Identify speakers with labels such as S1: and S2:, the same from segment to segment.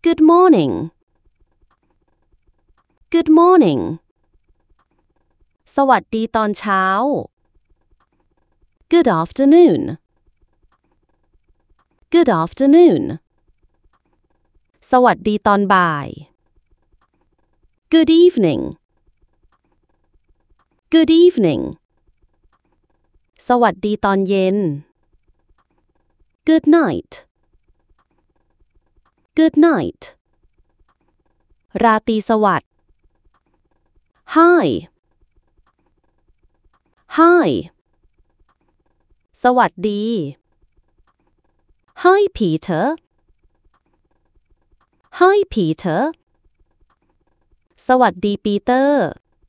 S1: Good morning. Good morning. สวัสดีตอนเช้า Good afternoon. Good afternoon. สวัสดีตอนบ่าย Good evening. Good evening. สวัสดีตอนเย็น Good night. Good night. ราตรีสวัสดิ์ Hi. Hi. สวัสดี Hi Peter. Hi Peter. สวัสดีปีเตอร์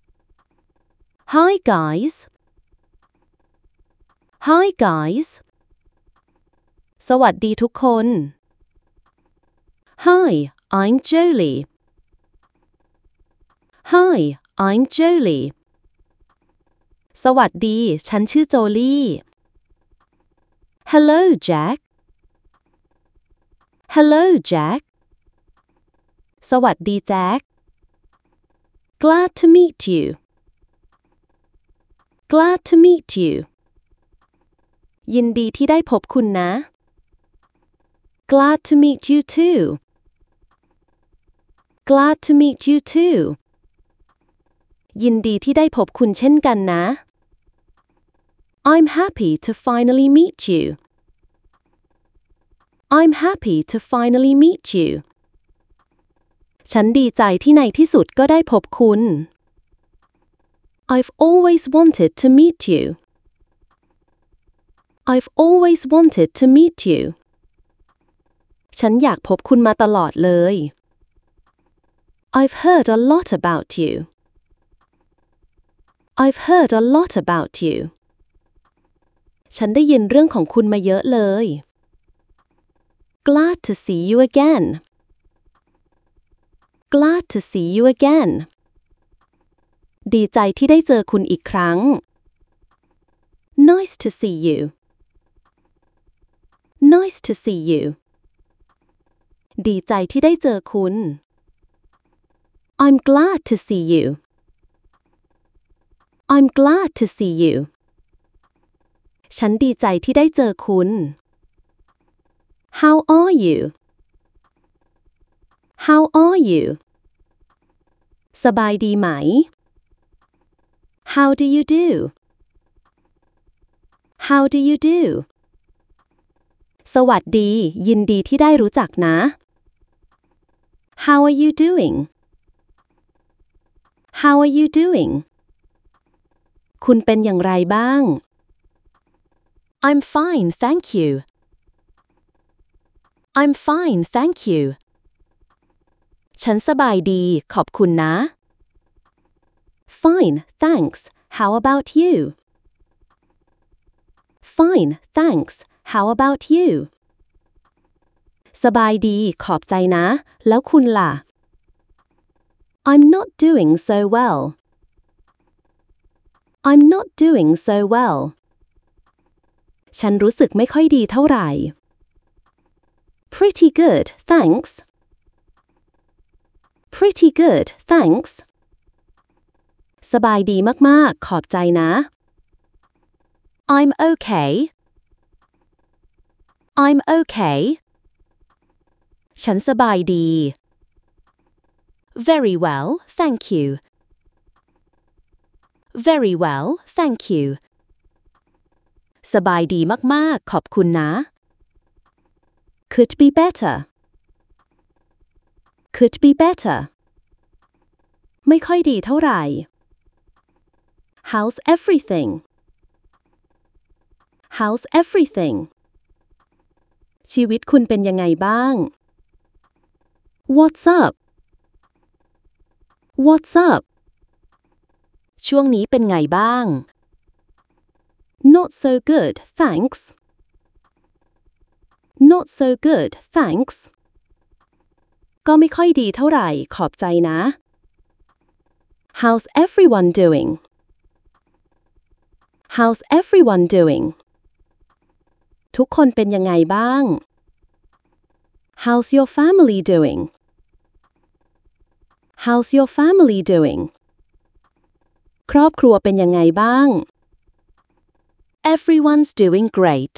S1: Hi guys. Hi guys. สวัสดีทุกคน Hi, I'm Jolie. Hi, I'm Jolie. สวัสดีฉันชื่อโจลี่ Hello Jack. Hello Jack. สวัสดีแจ็ค Glad to meet you. Glad to meet you. ยินดีที่ได้พบคุณนะ Glad to meet you too. Glad to meet you too. ยินดีที่ได้พบคุณเช่นกันนะ I'm happy to finally meet you. I'm happy to finally meet you. ฉันดีใจที่ในที่สุดก็ได้พบคุณ I've always wanted to meet you. I've always wanted to meet you. ฉันอยากพบคุณมาตลอดเลย I've heard a lot about you. I've heard a lot about you. ฉันได้ยินเรื่องของคุณมาเยอะเลย Glad to see you again. Glad to see you again. ดีใจที่ได้เจอคุณอีกครั้ง Nice to see you. Nice to see you. ดีใจที่ได้เจอคุณ I'm glad to see you. I'm glad to see you. ฉันดีใจที่ได้เจอคุณ How are you? How are you? สบายดีไหม How do you do? How do you do? สวัสดียินดีที่ได้รู้จักนะ How are you doing? How are you doing? คุณเป็นอย่างไรบ้าง I'm fine, thank you. I'm fine, thank you. ฉันสบายดีขอบคุณนะ Fine, thanks. How about you? Fine, thanks. How about you? สบายดีขอบใจนะแล้วคุณล่ะ I'm not doing so well. I'm not doing so well. ฉันรู้สึกไม่ค่อยดีเท่าไหร่ Pretty good, thanks. Pretty good, thanks. สบายดีมากๆขอบใจนะ I'm okay. I'm okay. ฉันสบายดี Very well, thank you. Very well, thank you. สบายดีมากๆขอบคุณนะ Could be better. Could be better. ไม่ค่อยดีเท่าไหร่ How's everything? How's everything? ชีวิตคุณเป็นยังไงบ้าง What's up? What's up? ช่วงนี้เป็นไงบ้าง Not so good, thanks. Not so good, thanks. ก็ไม่ค่อยดีเท่าไหร่ขอบใจนะ How's everyone doing? How's everyone doing? ทุกคนเป็นยังไงบ้าง How's your family doing? How's your family doing ครอบครัวเป็นยังไงบ้าง Everyone's doing great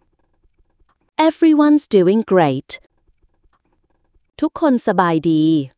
S1: Everyone's doing great ทุกคนสบายดี